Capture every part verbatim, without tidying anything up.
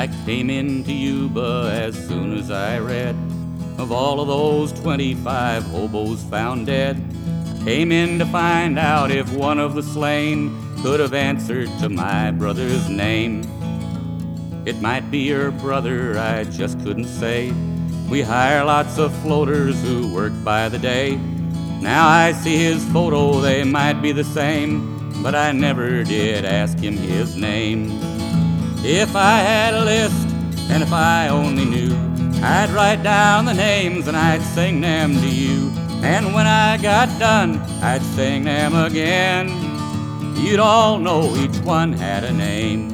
I came into Yuba as soon as I read of all of those twenty-five hobos found dead. Came in to find out if one of the slain could have answered to my brother's name. It might be your brother, I just couldn't say. We hire lots of floaters who work by the day. Now I see his photo, they might be the same, but I never did ask him his name. If I had a list, and if I only knew, I'd write down the names and I'd sing them to you. And when I got done, I'd sing them again. You'd all know each one had a name.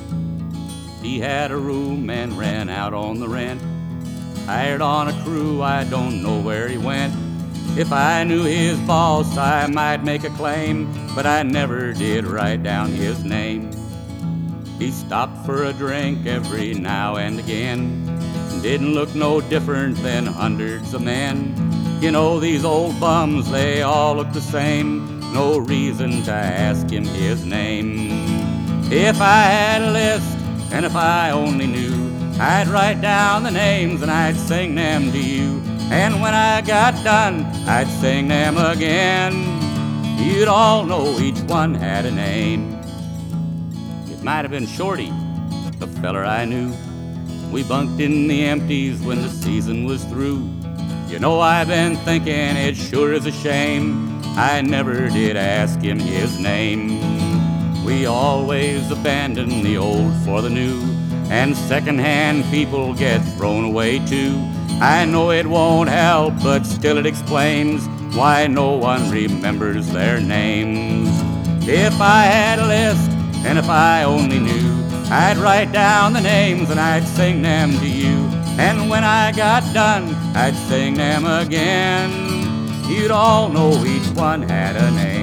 He had a room and ran out on the rent. Hired on a crew, I don't know where he went. If I knew his boss, I might make a claim, but I never did write down his name. He stopped for a drink every now and again. Didn't look no different than hundreds of men. You know, these old bums, they all look the same. No reason to ask him his name. If I had a list, and if I only knew, I'd write down the names and I'd sing them to you. And when I got done, I'd sing them again. You'd all know each one had a name. It might have been Shorty, the feller I knew. We bunked in the empties when the season was through. You know, I've been thinking it sure is a shame I never did ask him his name. We always abandon the old for the new, and second-hand people get thrown away too. I know it won't help, but still it explains why no one remembers their names. If I had a list, and if I only knew, I'd write down the names and I'd sing them to you. And when I got done, I'd sing them again. You'd all know each one had a name.